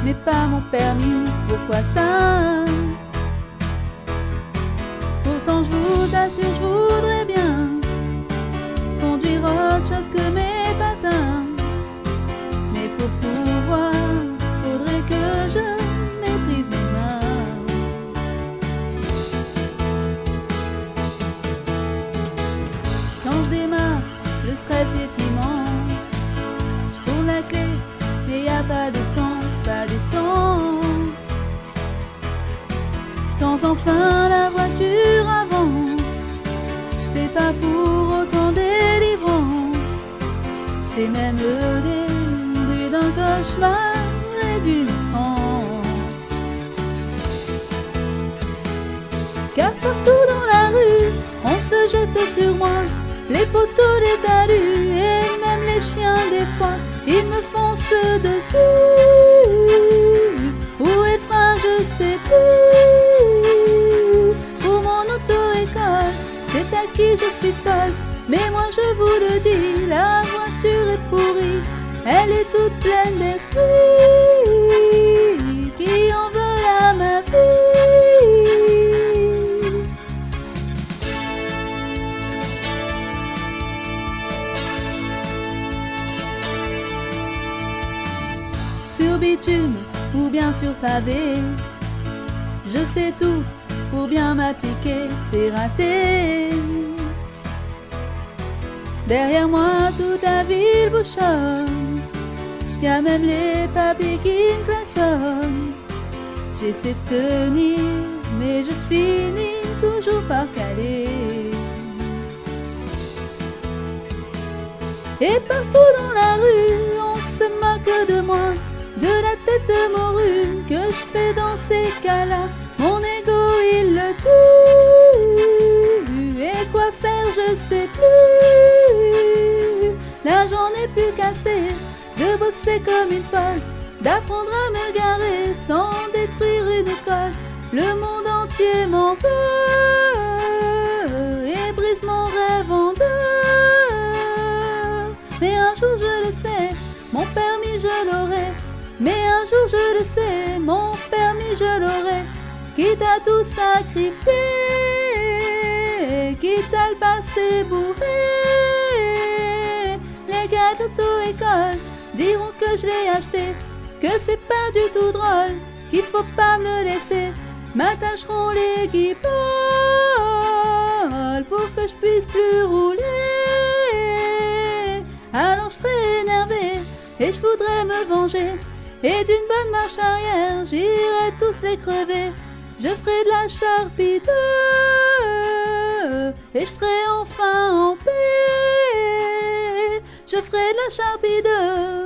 mais pas mon permis. Pourquoi ça? Pourtant je vous assure, je voudrais bien conduire autre chose que mes patins. Mais pour pouvoir, faudrait que je maîtrise mes mains. Quand je démarre, le stress est immense. Je tourne la clé, mais y a pas d'essence, pas d'essence. Quand enfin la voiture avance, c'est pas pour autant délivrant. C'est même le début d'un cauchemar et d'une transe. Car partout dans la rue, on se jette sur moi, les poteaux, les talus et même les chiens des fois, ils me foncent dessus. Où est le frein, je sais plus. Pour mon auto-école, c'est à qui je suis folle. Mais moi je vous le dis, la voiture est pourrie, elle est toute pleine d'esprits qui en veulent à ma vie. Sur bitume ou bien sur pavé, je fais tout pour bien m'appliquer, c'est raté. Derrière moi toute la ville bouchonne, y a même les papiers qui me klaxonnent. J'essaie de tenir, mais je finis toujours par caler. Et partout dans la rue, on se moque de moi, de la tête de morue que je fais dans ces cas-là. Mon ego il le tue, et quoi faire je sais plus. Là j'en ai plus qu'assez de bosser comme une folle, d'apprendre à me garer sans détruire une école. Le monde entier m'en veut et brise mon rêve en deux. Mais un jour je le sais, mon permis je l'aurai. Mais un jour je le sais, mon permis je l'aurai. Quitte à tout sacrifier, quitte à le passer bourré. Les gars d'auto-école diront que je l'ai acheté, que c'est pas du tout drôle, qu'il faut pas me le laisser. M'attacheront les guibolles pour que je puisse plus rouler. Alors je serai énervé et je voudrais me venger, et d'une bonne marche arrière j'irai tous les crever. Je ferai de la charpie et je serai enfin en paix. Je ferai de la charpie